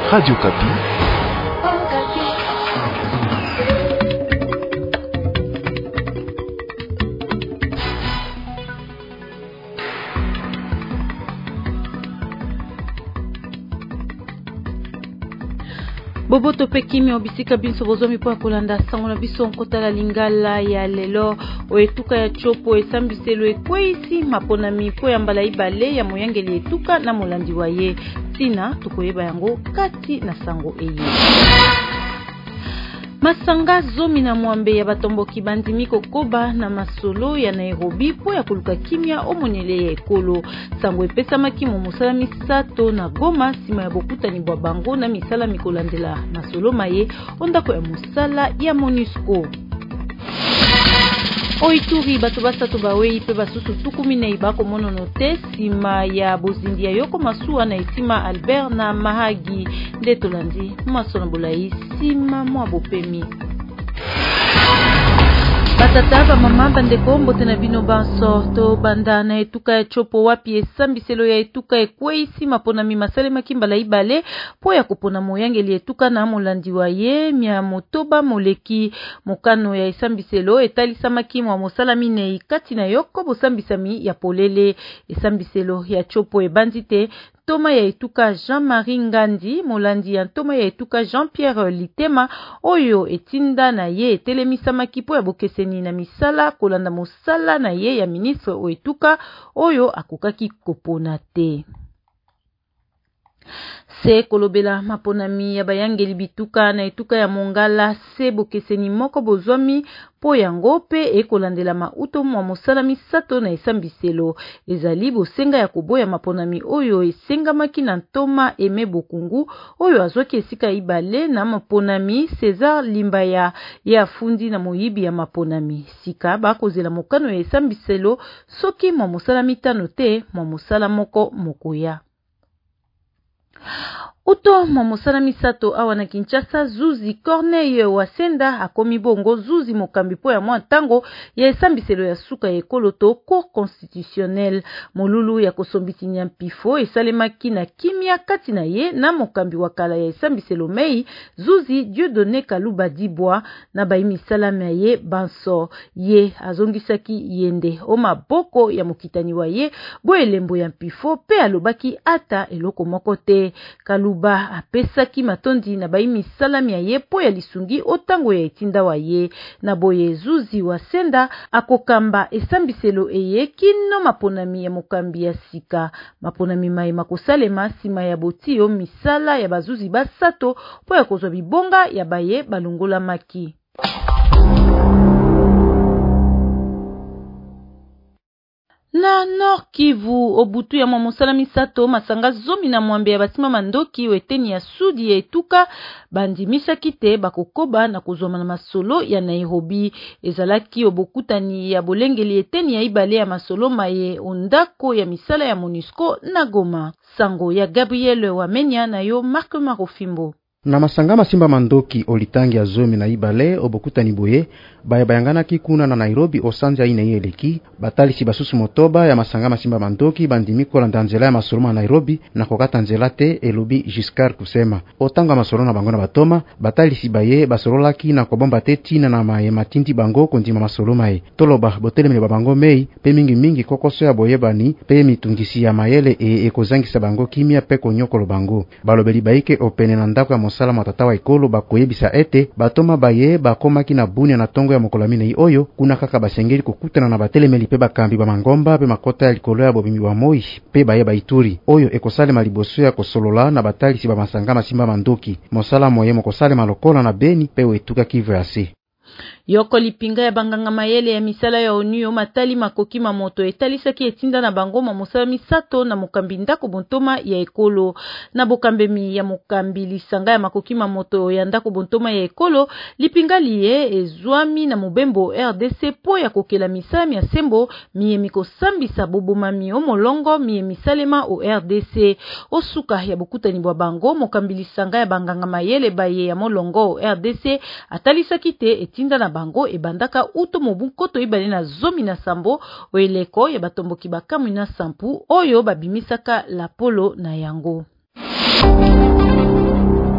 Radio Kapi. Boboto pekimi obisika binso bozomi po akolanda sango na biso nkotala lingala ya lelo oetuka ya chopo esambiselo ekweisi maponami po ya mbala ibale ya moyangeli etuka na molandi wa ye tina tukoyeba yango kati na sango eye. Masanga zomi na mwambe ya batomboki bandimi kokoba na masolo ya Nairobi po ya koluka kimia omonele ya ekolo. Sango epesamaki mo mosala misato na Goma sima ya bokutani bwa bango na misala mikolandela masolo maye ondako ya mosala ya MONUSCO. Oituri bato basato bawei pe basusu tukumine ibako monono te sima ya bozindi ya yoko masuwa na etima Albert na Mahagi nde tolandi masona bolai sima mwa bopemi. Batata ba mama bandeko mbote na bino banso to banda na etuka ya chopo wapi esambiselo ya etuka ekweisi maponami masalema kimbala ibale po ya kupona moyangeli etuka na molandi wa ye mia motoba moleki mokano ya esambiselo etalisamaki mwa mosala minei kati na yoko bosambisami ya polele esambiselo ya chopo ebandite Toma ya etuka Jean-Marie Ngandi, molandi ya Toma ya etuka Jean-Pierre Litema, oyo etinda na ye etelemisa makipo ya bokeseni na misala, kolanda mosala na ye ya ministre o etuka, oyo akokaki kopona te. Se kolobela maponami ya bayangeli bituka na etuka ya Mongala se bokeseni moko bozwami po yango pe ekolandela mauto mwa mosala misato na esambiselo ezali bosenga ya koboya maponami oyo esengamaki na Ntoma Eme Bokungu oyo azwaki esika ibale na maponami César Limbaya ya fundi na moyibi ya maponami sika bakozela mokano ya esambiselo soki mwa mosala mitano te mwa mosala moko mokoya. Uto mosala misato awa na Kinshasa Zuzi Corneille Wasenda akomi bongo Zuzi mokambi po ya mwa tango ya esambiselo ya suka ya ekoloto cour constitutionnel molulu ya kosombiti nyampifo esalemaki na kimia kati na ye na mokambi wa kala ya esambiselo mei Zuzi Dieudonné Kaluba Dibwa na baimisala ye banso ye azongisaki yende o maboko ya mokitani wa ye bo elembo ya mpifo pe alobaki ata eloko moko te. Kaluba apesaki matondi na baimi salami ya ye po ya lisungi otango ya etinda wa ye na boye Zuzi Wasenda akokamba esambiselo eye kino maponami ya mokambi ya sika maponami mai makosalema sima ya botio misala ya bazuzi basato po ya kozwa bibonga ya baye balongola maki. Na Nord Kivu obutu ya mosala misato masanga zomi na mwambe ya basima mandoki weteni ya sudi ya etuka bandimisaki te bakokoba na kozoma na masolo ya Nairobi ezalaki obokutani ya bolengeli eteni ya ibale ya masolo maye ondako ya misala ya MONUSCO na Goma. Sango ya Gabriel Wamenya na yo Marc Marofimbo. Na masanga masimba mandoki olitangi ya zomi na ibale obokutani boye bayanganaki kuna na Nairobi osanja ine yeleki batalisi basusu motoba ya masanga masimba mandoki bandimi kolanda nzela ya masolo na Nairobi na kokata nzela te elobi Giscard kusema otanga masolo na bango na batoma batalisi baye basololaki na kobomba te tina na maye matindi bango kondima masolo maye toloba botelemele babango mei pe mingi kokoso ya boyebani pe mitungisi ya mayele ekozangisa bango kimia pe konyokolo bango balobeli baike opene na ndako ya mosala matata wa ekolo bakoyebisa ete batoma baye bakomaki na bunia na tongo ya mokolamine oyo kuna kaka basengeli kokutana na batelemeli pe bakambi ba mangomba pe makota ya likolo ya bobimi wa moi pe baye baituri oyo ekosalema liboso ya kosolola na batalisi ba masanga masimba mandoki mosala moye mokosalema lokola na Beni pe wetuka Kivu ya se. Yoko lipinga ya banganga mayele ya misala ya ONU matali makoki mamoto etalisaki etinda na bango mosala misato na mokambi ndako bontoma ya ekolo na bokambemi ya mokambi lisanga ya makoki mamoto ya ndako bontoma ya ekolo lipinga liye ezwami na mobembo RDC po ya kokela misala ya sembo miye mikosambisa bobomami o molongo miye misalema o RDC osuka ya bokutani bwa bango mokambi lisanga ya banganga mayele baye ya molongo o RDC atalisaki te etinda na bango ebandaka uto mobukoto ibale na zomi na sambo oeleko ya batomboki bakamwi na sampu oyo babimisaka la polo na yango.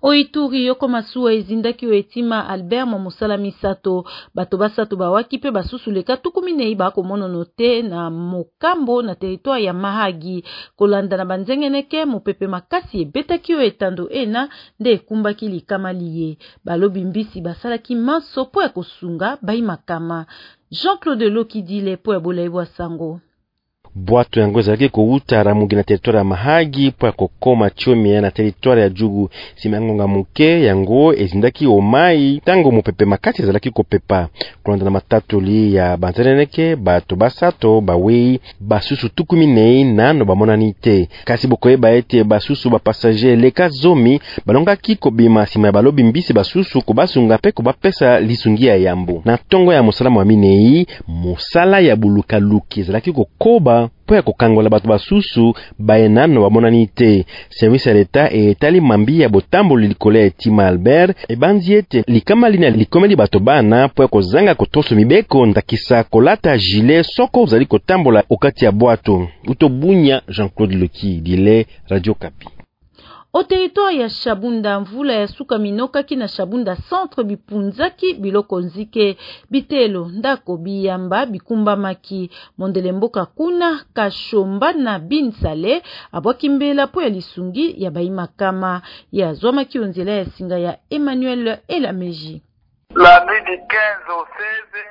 Oituri yoko masuwa ezindaki oetima Albert Momosala misato bato basato bawaki pe basusuleka tukuminei bakomonono te na mokambo na territoire ya Mahagi kolanda na banzengeneke mopepe makasi ebetaki oetando ena nde ekumbaki likama liye balobi mbisi basalaki maso po ya kosunga bai makama. Jean-Claude Lokidile po ya bolaibwa sango. Bwato yango ezalaki kouta ramugi na territoire ya Mahagi po ya kokoma Chomia na territoire ya Jugu. Simangonga muke yango ezindaki omai tango mopepe makati ezalaki kopepa. Kolanda na matatoli ya banzeneneke bato basato bawei basusu tukuminei nano bamonani te. Kasi bokoyeba ete basusu bapassager leka zomi balongaki kobima nsima ya balobi mbisi basusu kobasunga pe kobapesa lisungi ya yambo. Na tongo ya mosala wa minei mosala ya bulukaluki ezalaki kokoba po ya kokangola bato basusu baenano bamonani te. Service ya leta etali mambi ya botamboli likolo ya etima Albert ebanzi ete likama lina likomeli bato bana po ya kozanga kotoso mibeko ndakisa kolata gilet soko ozali kotambola okati ya bwato. Utobunya Jean-Claude Loki dile Radio Kapi. O territoire ya Shabunda mvula ya suka minokaki na Shabunda centre bipunzaki biloko nzike bitelo ndako biyamba bikumba maki mondele mboka kuna Kashomba na Binsale abwaki mbela po ya lisungi ya baimakama ya zwamaki onzela ya singa ya Emmanuel Elameji. La nuit du 15 au 16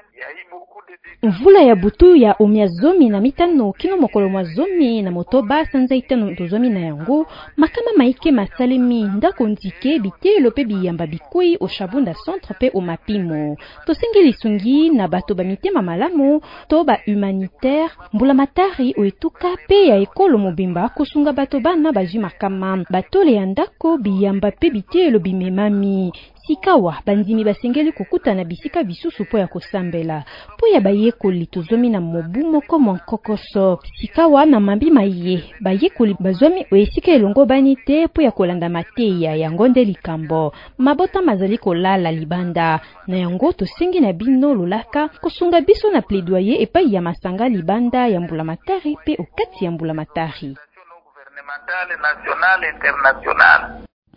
mvula ya butu ya omiazomi na mitano kino mokolo mwazomi na motoba sanza itano dozomi na yango makama maike masalemi ndako ndike bitelo pe biyamba bikui o Shabunda centre pe o mapimo tosengi lisungi na bato ba mitema malamu to ba humanitaire mbula matari o etuka pe ya ekolo mobimba kosunga bato bana baji makama batole ya ndako biyamba pe bitelo bimemami sikawa bandimi basengeli kukuta na bisika bisusu po ya kosambela po ya bayekoli tozomi na mobumo komo nkokoso sikawa na mambi maye bayekoli bazomi oesika elongo bani te po ya kolanda mateya yango nde likambo mabota mazali kolala libanda na yango tosengi na bino lolaka kosunga biso na plaidoyer epai ya masanga libanda ya mbula matari pe okati ya mbula matari national international.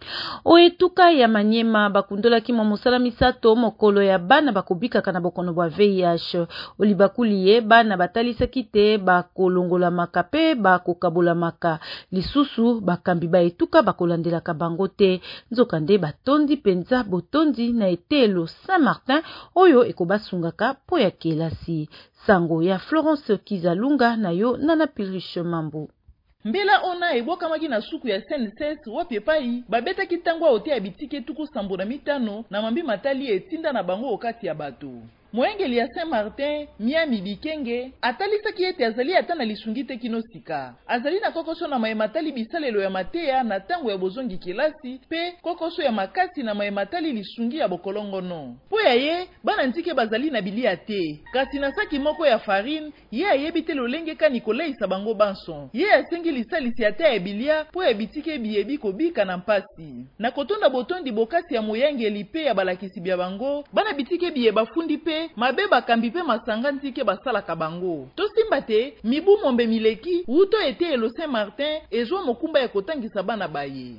Oetuka ya Manyema bakundolaki mosala misato mokolo ya bana bakobikaka na bokono bwa VIH olibakuliye bana batalisaki te bakolongola makape bakokabola maka lisusu bakambi baetuka bakolandelaka bango te nzokande batondi penza botondi na etelo Saint-Martin oyo ekobasungaka po ya kelasi sango ya Florence Kizalunga na yo Nana Piriche Mambo. Mbela ona ebokamaki na suku ya SNCS wapi epai babetaki tangwa ote ya bitike tuku sambo na mitano na mambi matali etinda na bango okati ya bato. Moengeli ya Saint-Martin, Miami Bikenge, atalisaki ete azali ata na lisungi te kino sika. Azali na kokoso na maematali bisalelo ya mateya na tango ya bozongi kelasi, pe kokoso ya makasi na maematali lisungi ya bokolongono. Po ya ye, bana ntike bazali na bilia te. Kasi na saki moko ya farine, ye ayebite lolenge ka Nikolai Sabango Banson. Ye asengi lisalisi ata ya bilia, po ya bitike biyebi kobika na mpasi. Na kotonda botondi bokasi ya moyangeli pe ya balakisi bia bango, bana bitike biyeba fundi pe mabe bakambi pe masanga ntike basalaka bango. Tosimba te, mibu mombe mileki, uto ete elo Saint-Martin, ezwa mokumba ya kotangisa bana baye.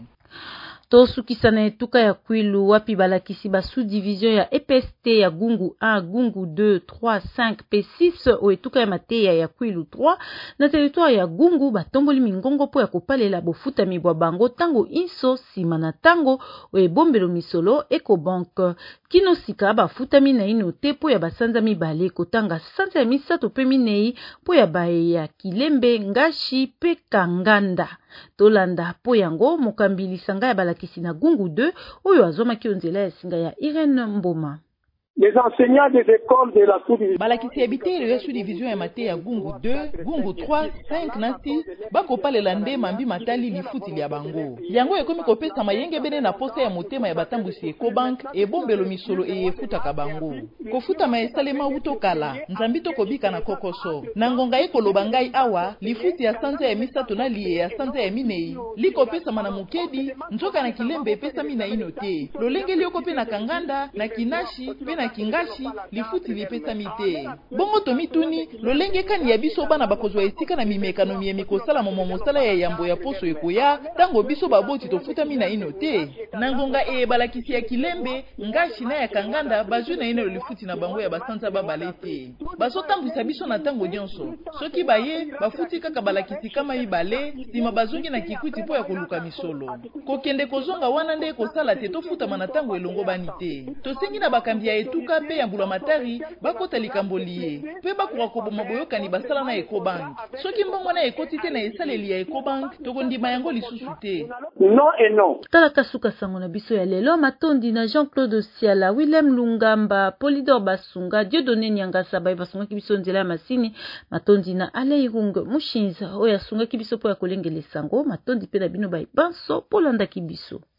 Tosukisa na etuka ya Kwilu wapi balakisi ba sous-division ya EPST ya Gungu 1, Gungu 2, 3, 5, P6 o etuka ya Mateya ya Kwilu 3 na territoire ya Gungu batomboli mingongo po ya kopalela bofuta mibwa bango tango inso sima na tango o ebombelo misolo Ecobank kino sika bafuta mina ino te po ya basanza mibale kotanga sanza ya misato pe minei po ya bae ya Kilembe Ngashi pe Kanganda tolanda po yango mokambili sanga ya balakisi na Gungu 2 oyo azomaki onzela ya singa ya Irene Mboma. Les enseignants des écoles de la sous-division balakisi ebitelo ya sous-division ya Mateya ya Gungu 2, Gungu 3, 5 na 6 bakopalela nde mambi matali lifuti ya bango. Yango ekomi kopesa mayenge bene na posa ya motema ya batambusi Ecobank ebombelo misolo eyefutaka bango. Kofuta maesalema utokala, nzambito kobika na kokoso. Na ngonga ekoloba ngai awa, lifuti ya sanza ya misato na liye ya sanza ya minei. Likopesa mana mukedi, nzoka na Kilembe epesa mina ino te. Lolenge lioko pe na Kanganda, na Kinashi, pe na na kingashi lifuti lipesami te. Bongo tomituni lolenge kani ya biso bana bakozwa esika na mimekano miemi kosala mosala ya yambo ya poso ekoya tango biso baboti tofutami na ino te. Nangonga balakisi ya kilembe ngashi na ya kanganda bazwi na ino lifuti na bango ya basanza babale te. Bazotambwisa biso na tango nyonso. Soki baye bafuti kaka balakisi kama ibale sima bazongi na kikuti po ya koluka misolo. Kokende kozonga wana nde kosala te tofuta na tango elongo bani te. Tosengi na bakambi ya etuka pe ya mbulamatari bakota likambo liye pe bakoka koboma boyokani basala na Ecobank. Soki mbongo na ekoti te na esaleli ya Ecobank tokondima yango lisusu te. Non et non. Tala kasuka sango na biso ya lelo matondi na Jean-Claude Siala, Willem Lungamba, Polydor Basunga, Dieudonné Nyangasa bai basunga kibiso nzela ya masini, matondi na Aleirung Mushinza oya sunga kibiso po ya kolengele sango, matondi pe na bino bai banso polanda kibiso.